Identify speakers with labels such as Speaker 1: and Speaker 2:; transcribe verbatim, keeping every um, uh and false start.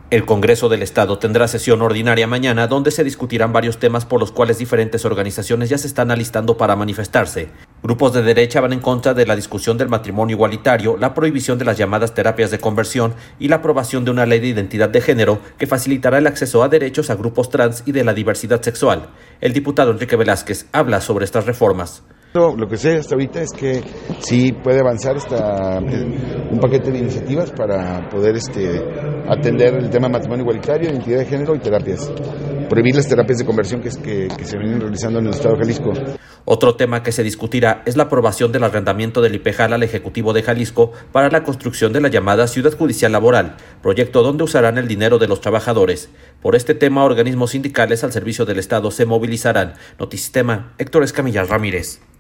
Speaker 1: El Congreso del Estado tendrá sesión ordinaria mañana donde se discutirán varios temas por los cuales diferentes organizaciones ya se están alistando para manifestarse. Grupos de derecha van en contra de la discusión del matrimonio igualitario, la prohibición de las llamadas terapias de conversión y la aprobación de una ley de identidad de género que facilitará el acceso a derechos a grupos trans y de la diversidad sexual. El diputado Enrique Velázquez habla sobre estas reformas.
Speaker 2: Lo que sé hasta ahorita es que sí puede avanzar esta, un paquete de iniciativas para poder este, atender el tema de matrimonio igualitario, identidad de género y terapias. Prohibir las terapias de conversión que, es que, que se vienen realizando en el estado de Jalisco.
Speaker 1: Otro tema que se discutirá es la aprobación del arrendamiento del IPEJAL al Ejecutivo de Jalisco para la construcción de la llamada Ciudad Judicial Laboral, proyecto donde usarán el dinero de los trabajadores. Por este tema, organismos sindicales al servicio del Estado se movilizarán. Notisistema, Héctor Escamilla Ramírez.